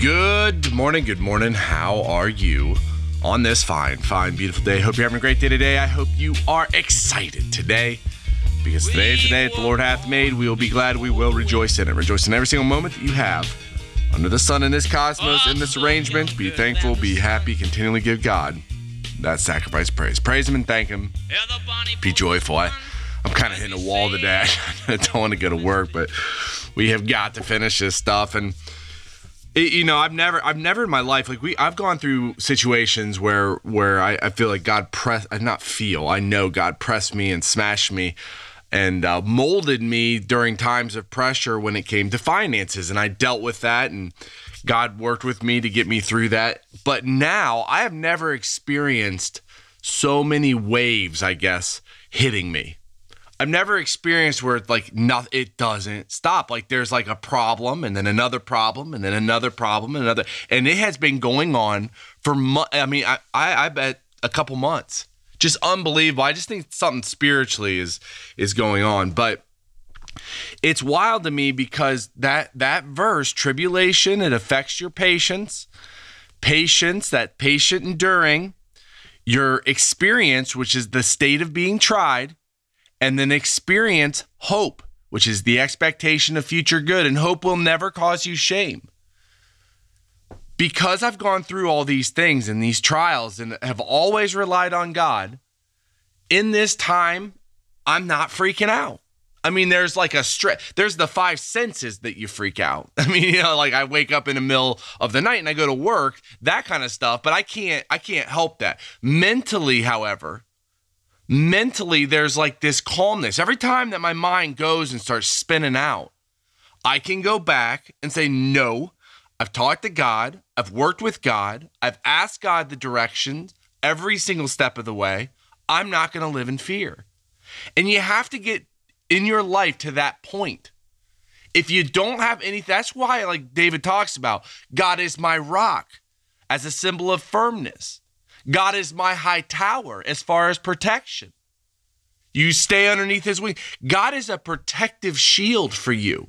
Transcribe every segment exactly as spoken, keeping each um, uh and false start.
Good morning, good morning. How are you on this fine, fine, beautiful day? Hope you're having a great day today. I hope you are excited today because today is the day that the Lord hath made. We will be glad, we will rejoice in it. Rejoice in every single moment that you have under the sun in this cosmos, in this arrangement. Be thankful, be happy, continually give God that sacrifice praise. Praise Him and thank Him. Be joyful. I, I'm kind of hitting a wall today. I don't want to go to work, but we have got to finish this stuff. And It, you know, I've never, I've never in my life, like we, I've gone through situations where, where I, I feel like God press, I not feel, I know God pressed me and smashed me and uh, molded me during times of pressure when it came to finances. And I dealt with that and God worked with me to get me through that. But now I have never experienced so many waves, I guess, hitting me. I've never experienced where it's like nothing, it doesn't stop. Like there's like a problem and then another problem and then another problem and another. And it has been going on for, mo- I mean, I, I, I bet a couple months. Just unbelievable. I just think something spiritually is is going on. But it's wild to me because that that verse, tribulation, it affects your patience. Patience, that patient enduring, your experience, which is the state of being tried. And then experience hope, which is the expectation of future good. And hope will never cause you shame. Because I've gone through all these things and these trials and have always relied on God, in this time, I'm not freaking out. I mean, there's like a stress. There's the five senses that you freak out. I mean, you know, like I wake up in the middle of the night and I go to work, that kind of stuff. But I can't, I can't help that. Mentally, however, Mentally, there's like this calmness. Every time that my mind goes and starts spinning out, I can go back and say, no, I've talked to God. I've worked with God. I've asked God the directions every single step of the way. I'm not going to live in fear. And you have to get in your life to that point. If you don't have anything, that's why, like David talks about, God is my rock as a symbol of firmness. God is my high tower as far as protection. You stay underneath his wing. God is a protective shield for you.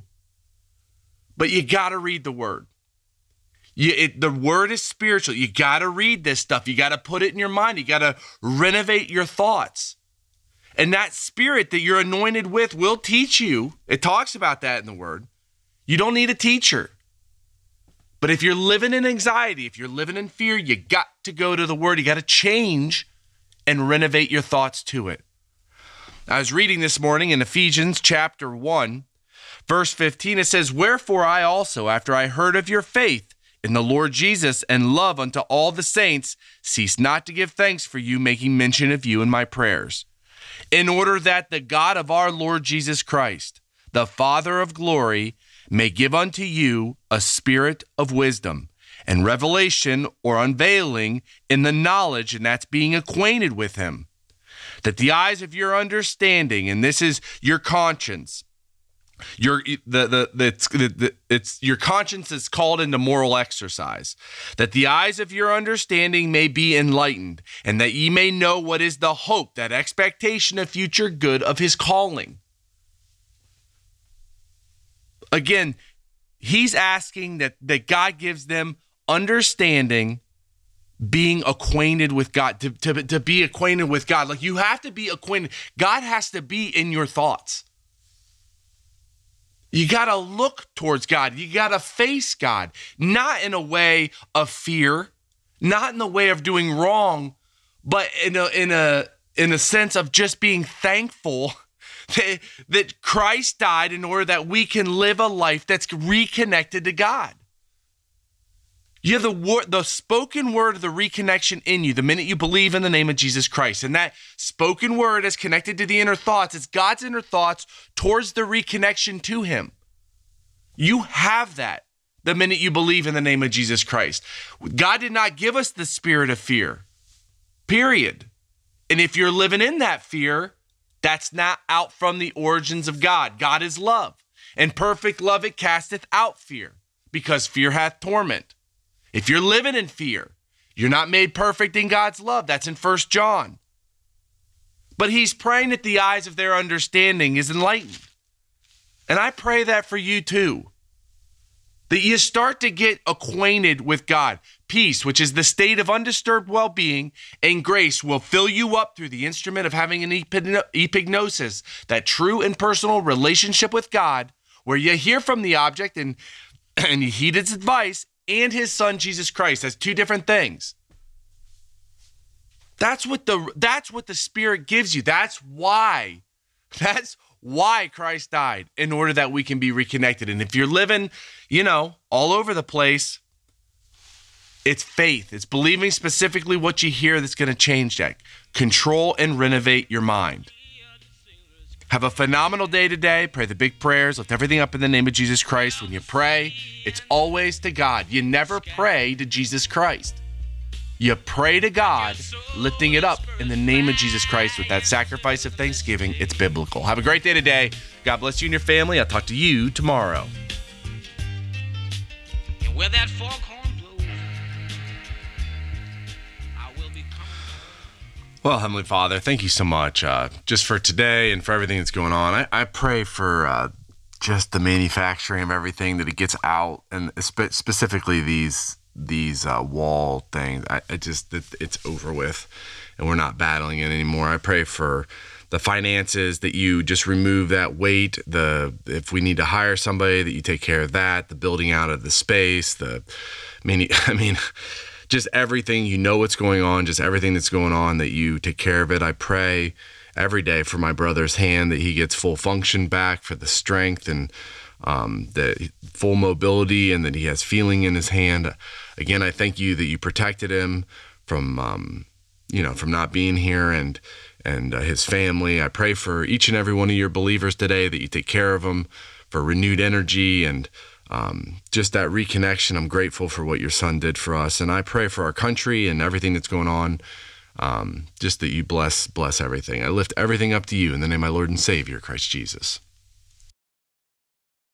But you got to read the word. You, it, the word is spiritual. You got to read this stuff. You got to put it in your mind. You got to renovate your thoughts. And that spirit that you're anointed with will teach you. It talks about that in the word. You don't need a teacher. But if you're living in anxiety, if you're living in fear, you got to go to the word. You got to change and renovate your thoughts to it. I was reading this morning in Ephesians chapter one, verse fifteen. It says, wherefore I also, after I heard of your faith in the Lord Jesus and love unto all the saints, cease not to give thanks for you, making mention of you in my prayers, in order that the God of our Lord Jesus Christ, the Father of glory, may give unto you a spirit of wisdom and revelation or unveiling in the knowledge, and that's being acquainted with him, that the eyes of your understanding, and this is your conscience, your the the, the, it's, the, the it's your conscience is called into moral exercise, that the eyes of your understanding may be enlightened, and that ye may know what is the hope, that expectation of future good of his calling. Again, he's asking that, that God gives them understanding, being acquainted with God, to, to, to be acquainted with God. Like you have to be acquainted. God has to be in your thoughts. You got to look towards God. You got to face God, not in a way of fear, not in the way of doing wrong, but in a, in a, in a sense of just being thankful That, that Christ died in order that we can live a life that's reconnected to God. You have the word, the spoken word of the reconnection in you the minute you believe in the name of Jesus Christ. And that spoken word is connected to the inner thoughts. It's God's inner thoughts towards the reconnection to him. You have that the minute you believe in the name of Jesus Christ. God did not give us the spirit of fear, period. And if you're living in that fear, that's not out from the origins of God. God is love, and perfect love it casteth out fear, because fear hath torment. If you're living in fear, you're not made perfect in God's love. That's in First John. But he's praying that the eyes of their understanding is enlightened. And I pray that for you too. that you start to get acquainted with God. Peace, which is the state of undisturbed well-being, and grace will fill you up through the instrument of having an epignosis, that true and personal relationship with God, where you hear from the object and, and you heed its advice and his son, Jesus Christ. That's two different things. That's what the that's what the Spirit gives you. That's why. That's why Christ died, in order that we can be reconnected. And if you're living, you know, all over the place, it's faith. It's believing specifically what you hear that's going to change that. Control and renovate your mind. Have a phenomenal day today. Pray the big prayers. Lift everything up in the name of Jesus Christ. When you pray, it's always to God. You never pray to Jesus Christ. You pray to God, lifting it up in the name of Jesus Christ with that sacrifice of thanksgiving. It's biblical. Have a great day today. God bless you and your family. I'll talk to you tomorrow. And where that foghorn blows, I will be coming. Well, Heavenly Father, thank you so much uh, just for today and for everything that's going on. I, I pray for uh, just the manufacturing of everything, that it gets out, and spe- specifically these these uh, wall things. I, I just, it, it's over with, and we're not battling it anymore. I pray for the finances, that you just remove that weight. The if we need to hire somebody, that you take care of that. The building out of the space. The, I mean, I mean, just everything. You know what's going on. Just everything that's going on, that you take care of it. I pray every day for my brother's hand, that he gets full function back, for the strength and um, the full mobility, and that he has feeling in his hand. Again, I thank you that you protected him from, um, you know, from not being here, and and uh, his family. I pray for each and every one of your believers today, that you take care of them, for renewed energy and um, just that reconnection. I'm grateful for what your son did for us, and I pray for our country and everything that's going on. Um, just that you bless bless everything. I lift everything up to you in the name of my Lord and Savior, Christ Jesus.